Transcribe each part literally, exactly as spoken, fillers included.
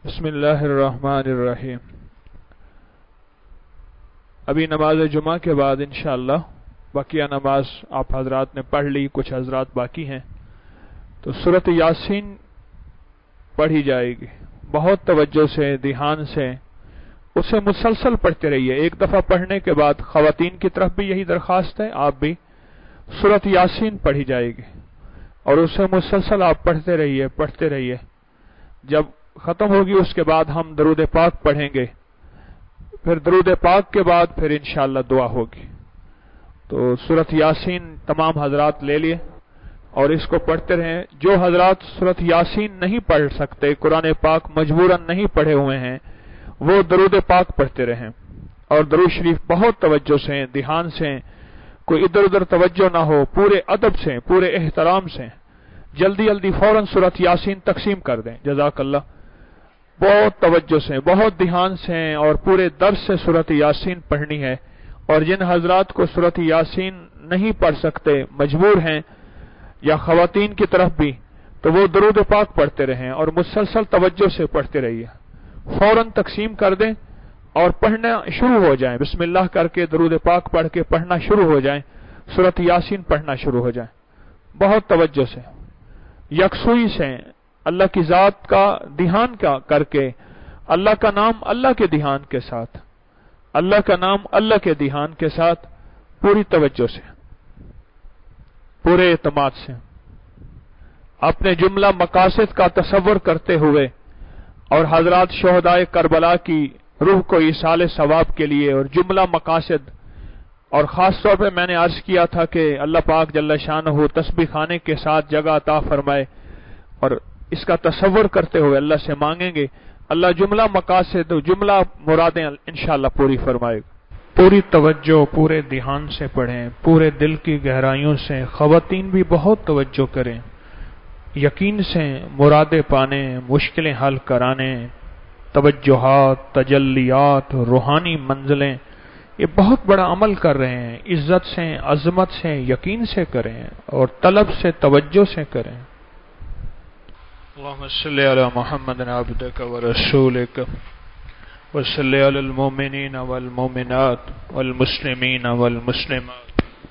بسم اللہ الرحمن الرحیم۔ ابھی نماز جمعہ کے بعد انشاءاللہ بقیہ نماز آپ حضرات نے پڑھ لی، کچھ حضرات باقی ہیں تو سورۃ یاسین پڑھی جائے گی۔ بہت توجہ سے، دھیان سے اسے مسلسل پڑھتے رہیے۔ ایک دفعہ پڑھنے کے بعد خواتین کی طرف بھی یہی درخواست ہے، آپ بھی سورۃ یاسین پڑھی جائے گی اور اسے مسلسل آپ پڑھتے رہیے پڑھتے رہیے جب ختم ہوگی اس کے بعد ہم درود پاک پڑھیں گے، پھر درود پاک کے بعد پھر انشاءاللہ دعا ہوگی۔ تو سورۃ یاسین تمام حضرات لے لیے اور اس کو پڑھتے رہیں۔ جو حضرات سورۃ یاسین نہیں پڑھ سکتے، قرآن پاک مجبوراً نہیں پڑھے ہوئے ہیں، وہ درود پاک پڑھتے رہیں اور درود شریف بہت توجہ سے، دھیان سے، کوئی ادھر ادھر توجہ نہ ہو، پورے ادب سے، پورے احترام سے جلدی جلدی فوراً سورۃ یاسین تقسیم کر دیں۔ جزاک اللہ۔ بہت توجہ سے، بہت دھیان سے اور پورے درس سے سورۃ یاسین پڑھنی ہے۔ اور جن حضرات کو سورۃ یاسین نہیں پڑھ سکتے، مجبور ہیں، یا خواتین کی طرف بھی، تو وہ درود پاک پڑھتے رہیں اور مسلسل توجہ سے پڑھتے رہیے۔ فوراً تقسیم کر دیں اور پڑھنا شروع ہو جائیں، بسم اللہ کر کے درود پاک پڑھ کے پڑھنا شروع ہو جائیں، سورۃ یاسین پڑھنا شروع ہو جائیں، بہت توجہ سے، یکسوئی سے، اللہ کی ذات کا دھیان کا کر کے، اللہ کا نام اللہ کے دھیان کے ساتھ، اللہ کا نام اللہ کے دھیان کے ساتھ، پوری توجہ سے، پورے اعتماد سے، اپنے جملہ مقاصد کا تصور کرتے ہوئے اور حضرات شہدائے کربلا کی روح کو ایصال ثواب کے لیے اور جملہ مقاصد، اور خاص طور پہ میں نے عرض کیا تھا کہ اللہ پاک جل شانہ تسبیح خانے کے ساتھ جگہ عطا فرمائے، اور اس کا تصور کرتے ہوئے اللہ سے مانگیں گے، اللہ جملہ مقاصد جملہ مرادیں انشاءاللہ پوری فرمائے گا۔ پوری توجہ، پورے دھیان سے پڑھیں، پورے دل کی گہرائیوں سے۔ خواتین بھی بہت توجہ کریں، یقین سے مرادیں پانے، مشکلیں حل کرانے، توجہات، تجلیات، روحانی منزلیں، یہ بہت بڑا عمل کر رہے ہیں۔ عزت سے، عظمت سے، یقین سے کریں اور طلب سے، توجہ سے کریں۔ اللهم صل على محمد عبدك ورسولك وصل على المؤمنين والمؤمنات والمسلمين والمسلمات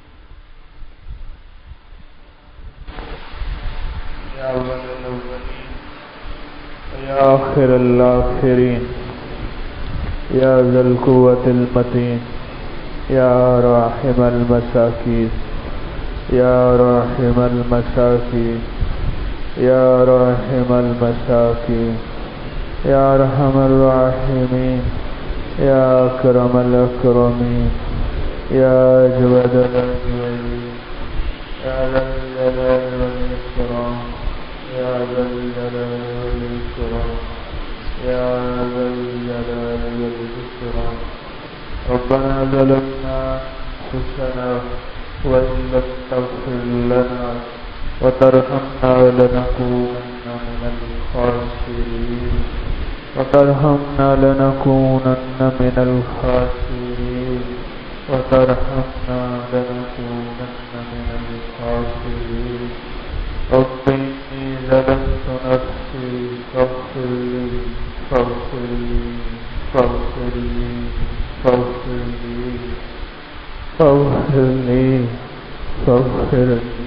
يا أول الأولين ويا آخر الآخرين يا ذا القوة المتين يا راحم المساكين يا راحم المساكين یا راحم المساکین یا ارحم الراحمین یا اکرم الاکرمین یا اجود الاجودین یا ذا الجلال والاکرام یا ذا الجلال والاکرام یا ذا الجلال والاکرام۔ ربنا ظلمنا انفسنا وإن لم تغفر لنا وترحمنا لنكونن من الخاسرين وترحمنا لنكونن من الخاسرين وترحمنا لنكونن من الخاسرين رب إني ظلمت نفسي فاغفر لي فاغفر لي فاغفر لي فاغفر لي فاغفر لي فاغفر لي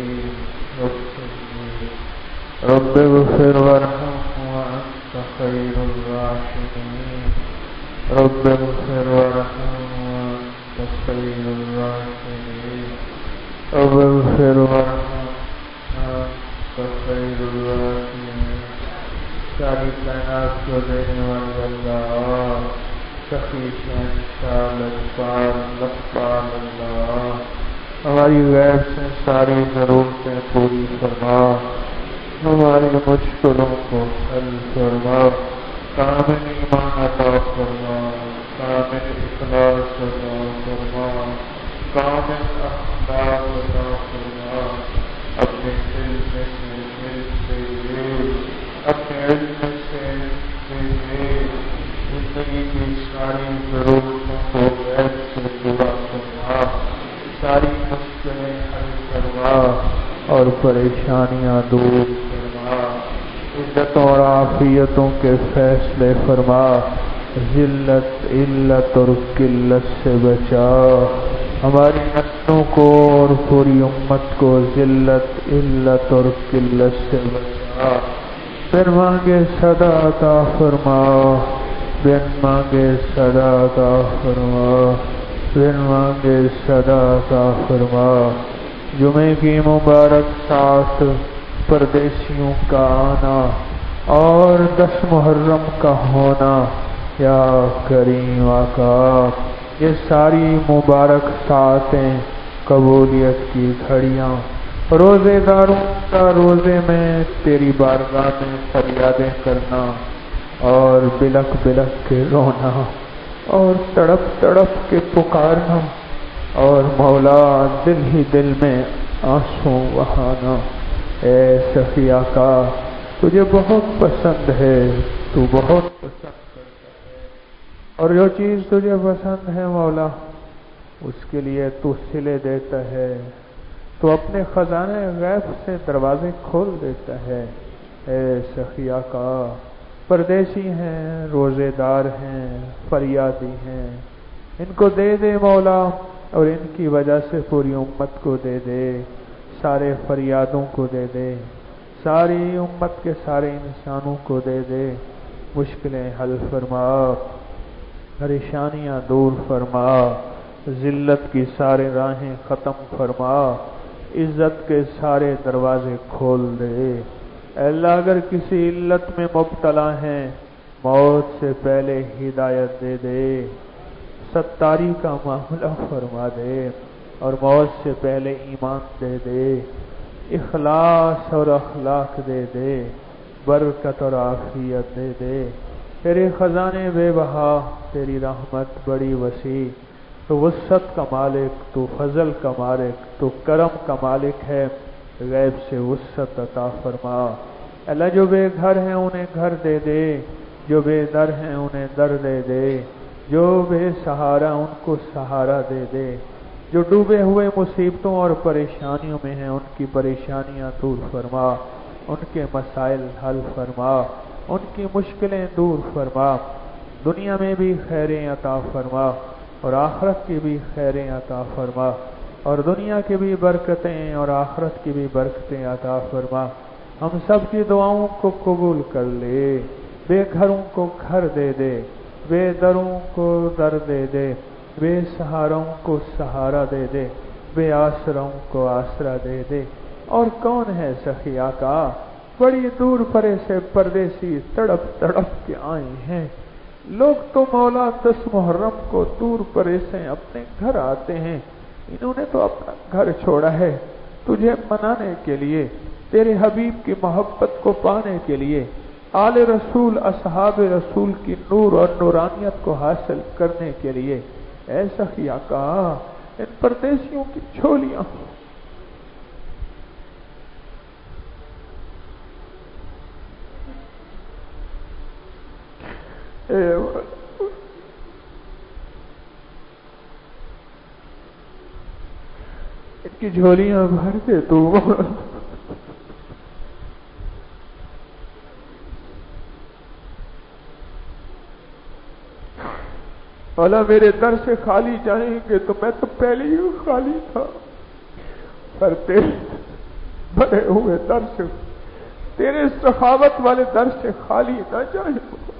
رب اغفر وارحم وأنت خير الراحمين رب اغفر وارحم وأنت خير الراحمين رب اغفر وارحم وأنت خير الراحمين۔ ساری کائنات کو دینے والا اللہ، شفیع شہنشاہ لطفان لطفان اللہ، ہماری غیر سے ساری ضرورتیں پوری فرما، ہماری مشکلوں کو حل فرما، کامل ایمان عطا فرما، کامل اخلاص عطا فرما، کامل اخلاق عطا فرما، اپنے علم سے علم سے اپنے علم سے علم سے زندگی کی ساری ضرورتوں کو غیب سے پورا فرما، ساری مشکلیں حل کروا اور پریشانیاں دور فرما، عزتوں اور عافیتوں کے فیصلے فرما، ذلت علت اور قلت سے بچا، ہماری نسلوں کو اور پوری امت کو ذلت علت اور قلت سے بچا، بن مانگے صدا عطا فرما، بن مانگے صدا عطا فرما، بن مانگے صدا عطا فرما۔ جمعے کی مبارک ساتھ پردیسیوں کا آنا اور دس محرم کا ہونا، یا کریم آقا، یہ ساری مبارک ساعتیں قبولیت کی گھڑیاں، روزے داروں کا روزے میں تیری بارگاہ میں فریادیں کرنا اور بلک بلک کے رونا اور تڑپ تڑپ کے پکارنا اور مولا دل ہی دل میں آنسو بہانا۔ اے سخی آقا، تجھے بہت پسند ہے، تو بہت پسند کرتا ہے، اور جو چیز تجھے پسند ہے مولا اس کے لیے تو صلے دیتا ہے، تو اپنے خزانے غیب سے دروازے کھول دیتا ہے۔ اے سخی آقا، پردیسی ہیں، روزے دار ہیں، فریادی ہیں، ان کو دے دے مولا، اور ان کی وجہ سے پوری امت کو دے دے، سارے فریادوں کو دے دے، ساری امت کے سارے انسانوں کو دے دے، مشکلیں حل فرما، پریشانیاں دور فرما، ذلت کی سارے راہیں ختم فرما، عزت کے سارے دروازے کھول دے۔ اے اللہ، اگر کسی علت میں مبتلا ہیں، موت سے پہلے ہدایت دے دے، ستاری کا معاملہ فرما دے، اور موت سے پہلے ایمان دے دے، اخلاص اور اخلاق دے دے، برکت اور عافیت دے دے۔ تیرے خزانے بے بہا، تیری رحمت بڑی وسیع، تو وسعت کا مالک، تو فضل کا مالک، تو کرم کا مالک ہے، غیب سے وسعت عطا فرما۔ اللہ، جو بے گھر ہیں انہیں گھر دے دے، جو بے در ہیں انہیں در دے دے، جو بے سہارا ان کو سہارا دے دے، جو ڈوبے ہوئے مصیبتوں اور پریشانیوں میں ہیں ان کی پریشانیاں دور فرما، ان کے مسائل حل فرما، ان کی مشکلیں دور فرما، دنیا میں بھی خیریں عطا فرما اور آخرت کی بھی خیریں عطا فرما، اور دنیا کی بھی برکتیں اور آخرت کی بھی برکتیں عطا فرما۔ ہم سب کی دعاؤں کو قبول کر لے، بے گھروں کو گھر دے دے، بے دروں کو در دے دے، بے سہاروں کو سہارا دے دے، بے آسروں کو آسرا دے دے۔ اور کون ہے سخی آقا، بڑی دور پرے سے پردیسی تڑپ تڑپ کے آئے ہیں، لوگ تو مولا دس محرم کو دور پرے سے اپنے گھر آتے ہیں، انہوں نے تو اپنا گھر چھوڑا ہے تجھے منانے کے لیے، تیرے حبیب کی محبت کو پانے کے لیے، آل رسول اصحاب رسول کی نور اور نورانیت کو حاصل کرنے کے لیے۔ اے سخی آقا، ان پردیسیوں کی جھولیاں اے ان کی جھولیاں بھر دے تو مولا، میرے در سے خالی جائیں گے تو میں تو پہلے ہی خالی تھا، پر تیرے بھرے ہوئے در سے، تیرے سخاوت والے در سے خالی نہ جائیں۔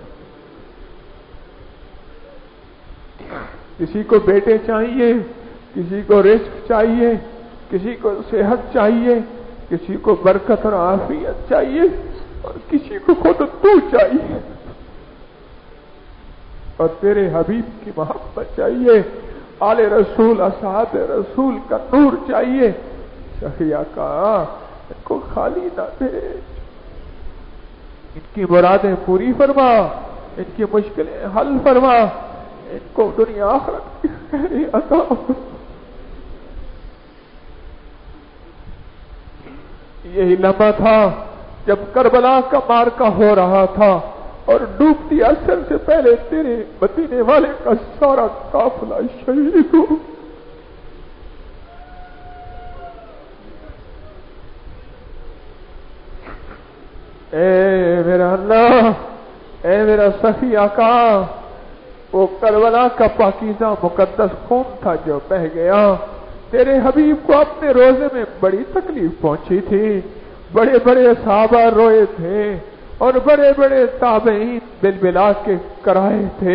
کسی کو بیٹے چاہیے، کسی کو رزق چاہیے، کسی کو صحت چاہیے، کسی کو برکت اور عافیت چاہیے، اور کسی کو خود تو چاہیے، اور تیرے حبیب کی محبت چاہیے، آل رسول اصحاب رسول کا نور چاہیے۔ سخی آقا، ان کو خالی نہ دے، ان کی مرادیں پوری فرما، ان کی مشکلیں حل فرما، ان کو دنیا آخرت کی خیری عطا فرما۔ یہی لمحہ تھا جب کربلا کا معرکہ ہو رہا تھا اور ڈوبتی اثر سے پہلے تیرے مدینے والے کا سارا قافلہ شہید ہو۔ اے میرا اللہ، اے میرا سخی آقا، وہ کربلا کا پاکیزہ مقدس خون تھا جو بہہ گیا، تیرے حبیب کو اپنے روزے میں بڑی تکلیف پہنچی تھی، بڑے بڑے صحابہ روئے تھے اور بڑے بڑے تابعین بلبلا کے کرائے تھے،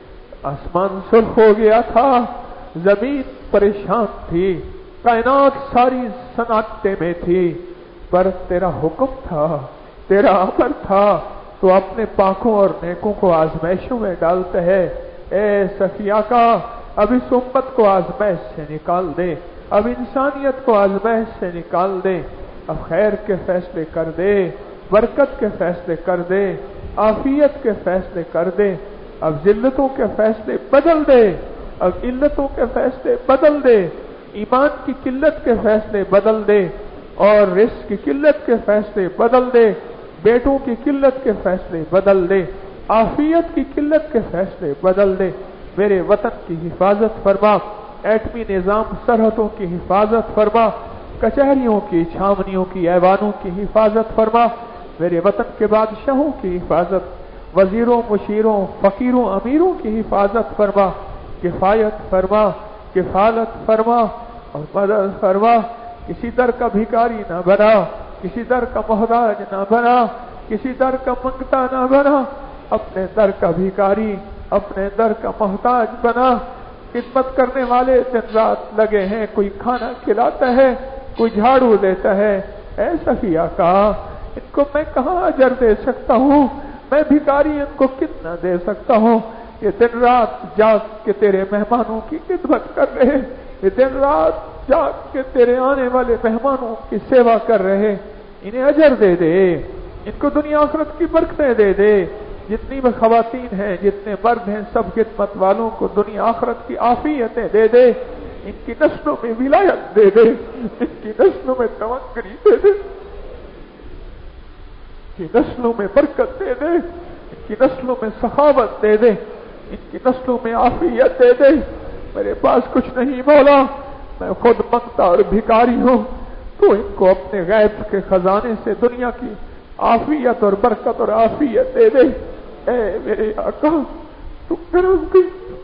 آسمان سرخ ہو گیا تھا، زمین پریشان تھی، کائنات ساری سناٹے میں تھی، پر تیرا حکم تھا، تیرا امر تھا، تو اپنے پاکوں اور نیکوں کو آزمائشوں میں ڈالتا ہے۔ اے سفیہ کا اب اس امت کو آزمائش سے نکال دے، اب انسانیت کو آزمائش سے نکال دے، اب خیر کے فیصلے کر دے، برکت کے فیصلے کر دے، عافیت کے فیصلے کر دے، اب ذلتوں کے فیصلے بدل دے، اب علتوں کے فیصلے بدل دے، ایمان کی قلت کے فیصلے بدل دے، اور رزق کی قلت کے فیصلے بدل دے، بیٹوں کی قلت کے فیصلے بدل دے، عافیت کی قلت کے فیصلے بدل دے، میرے وطن کی حفاظت فرما، ایٹمی نظام سرحدوں کی حفاظت فرما، کچہریوں کی چھاونیوں کی ایوانوں کی حفاظت فرما، میرے وطن کے بادشاہوں کی حفاظت، وزیروں مشیروں فقیروں امیروں کی حفاظت فرما، کفایت فرما، کفالت فرما اور مدد فرما، کسی در کا بھکاری نہ بنا، کسی در کا محتاج نہ بنا، کسی در کا منگتا نہ بنا، اپنے در کا بھکاری، اپنے در کا محتاج بنا۔ خدمت کرنے والے دن رات لگے ہیں، کوئی کھانا کھلاتا ہے، کوئی جھاڑو دیتا ہے، اے سفیہ کا ان کو میں کہاں اجر دے سکتا ہوں، میں بھکاری ان کو کتنا دے سکتا ہوں، یہ دن رات جاگ کے تیرے مہمانوں کی خدمت کر رہے، یہ دن رات جاگ کے تیرے آنے والے مہمانوں کی سیوا کر رہے، انہیں اجر دے دے، ان کو دنیا آخرت کی برکتیں دے دے، جتنی بھی خواتین ہیں جتنے مرد ہیں سب خدمت والوں کو دنیا آخرت کی عافیتیں دے دے، ان کی نسلوں میں ولایت دے دے، ان کی نسلوں میں توانگری دے دے، ان کی نسلوں میں برکت دے دے، ان کی نسلوں میں سخاوت دے دے، ان کی نسلوں میں عافیت دے دے۔ میرے پاس کچھ نہیں مولا، میں خود منگتا اور بھکاری ہوں، تو ان کو اپنے غیب کے خزانے سے دنیا کی عافیت اور برکت اور عافیت دے دے۔ اے میرے آقا تو کرم کی،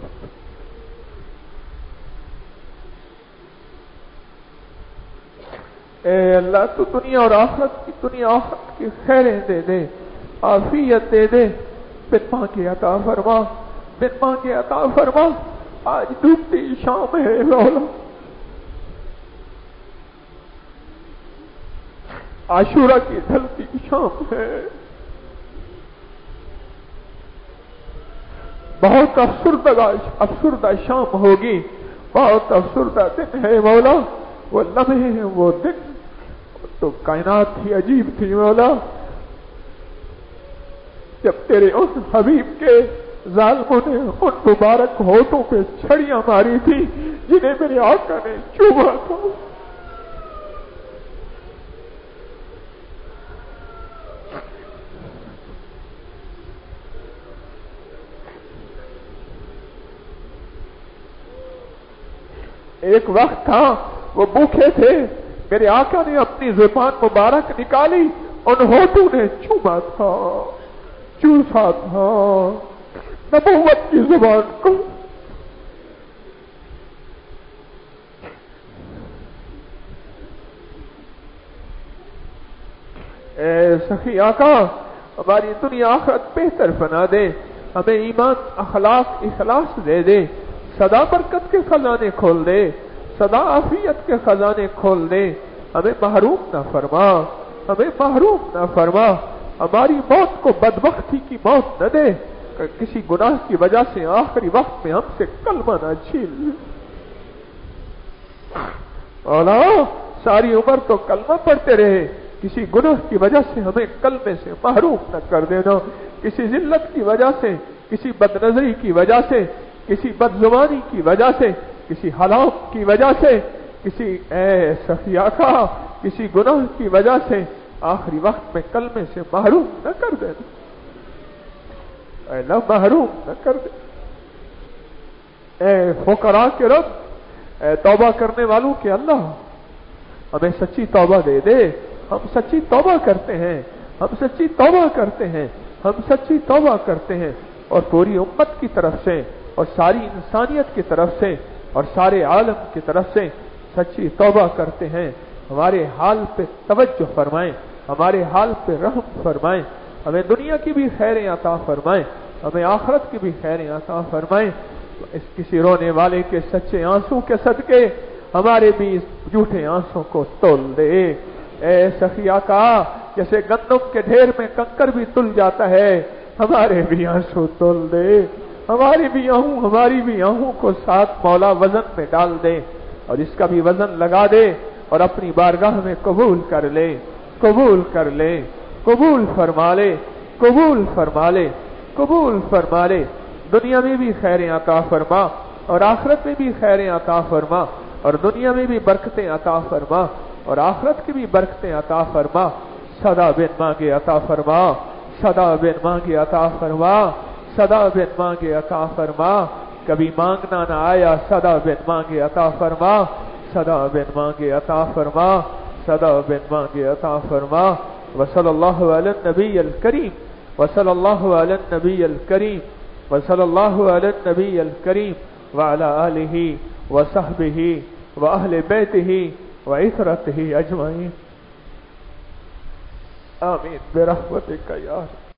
اے اللہ تو دنیا اور آخرت کی دنیا آخرت کی خیریں دے دے، عافیت دے دے، بن مانگے عطا فرما، بن مانگے عطا فرما۔ آج ڈوبتی شام ہے مولا، عاشورہ کی ڈھلتی شام ہے، بہت افسردہ افسردہ شام ہوگی، بہت افسردہ دن ہے مولا، وہ لمحے ہیں وہ دن تو کائنات ہی عجیب تھی مولا، جب تیرے اس حبیب کے ظالموں نے ان مبارک ہونٹوں پہ چھڑیاں ماری تھی جنہیں میرے آقا نے چوما تھا۔ ایک وقت تھا وہ بھوکے تھے، میرے آقا نے اپنی زبان مبارک نکالی، ان ہونٹوں نے چوما تھا، چوسا تھا نبوت کی زبان کو۔ اے سخی آقا ہماری دنیا آخرت بہتر بنا دے، ہمیں ایمان اخلاق اخلاص دے دے، سدا برکت کے خزانے کھول دے، سدا عافیت کے خزانے کھول دے، ہمیں محروم نہ فرما، ہمیں محروم نہ فرما، ہماری موت کو بدبختی کی موت نہ دے، کسی گناہ کی وجہ سے آخری وقت میں ہم سے کلمہ نہ چھین۔ اولا ساری عمر تو کلمہ پڑھتے رہے، کسی گناہ کی وجہ سے ہمیں کلمے سے محروم نہ کر دینا، کسی ذلت کی وجہ سے، کسی بد نظری کی وجہ سے، کسی بدزبانی کی وجہ سے، کسی ہلاک کی وجہ سے، کسی اے سفیہ کا کسی گناہ کی وجہ سے آخری وقت میں کلمے سے محروم نہ کر دینا، اے نہ محروم نہ کر دے۔ اے فقراء کے رب، اے توبہ کرنے والوں کے اللہ، ہمیں سچی توبہ دے دے، ہم سچی توبہ کرتے ہیں، ہم سچی توبہ کرتے ہیں، ہم سچی توبہ کرتے ہیں اور پوری امت کی طرف سے اور ساری انسانیت کی طرف سے اور سارے عالم کی طرف سے سچی توبہ کرتے ہیں۔ ہمارے حال پہ توجہ فرمائیں، ہمارے حال پہ رحم فرمائیں، ہمیں دنیا کی بھی خیریں عطا فرمائیں، ہمیں آخرت کی بھی خیریں عطا فرمائیں۔ اس کسی رونے والے کے سچے آنسوں کے صدقے ہمارے بھی اس جھوٹے آنسوں کو تول دے۔ اے سخی آقا، جیسے گندم کے ڈھیر میں کنکر بھی تل جاتا ہے، ہمارے بھی آنسو تول دے، ہماری بھی آہوں ہماری بھی آہوں کو ساتھ مولا وزن میں ڈال دے اور اس کا بھی وزن لگا دے اور اپنی بارگاہ میں قبول کر لے، قبول کر لے، قبول فرما لے، قبول فرما لے، قبول فرما لے۔ دنیا میں بھی خیریں عطا فرما اور آخرت میں بھی خیریں عطا فرما، اور دنیا میں بھی برکتیں عطا فرما اور آخرت کی بھی برکتیں عطا فرما۔ صدا بن مانگے عطا فرما، صدا بن مانگے عطا فرما، صدا بن مانگے عطا فرما۔ کبھی مانگنا نہ آیا، صدا بن مانگے عطا فرما، صدا بن مانگے عطا فرما، صدا بن مانگے عطا فرما۔ وصلی اللہ علی النبی الکریم، وصلی اللہ علی النبی الکریم، وصلی اللہ علی النبی الکریم وعلی آلہ وصحبہ واہل بیتہ وعترتہ اجمعین، آمین برحمتک یا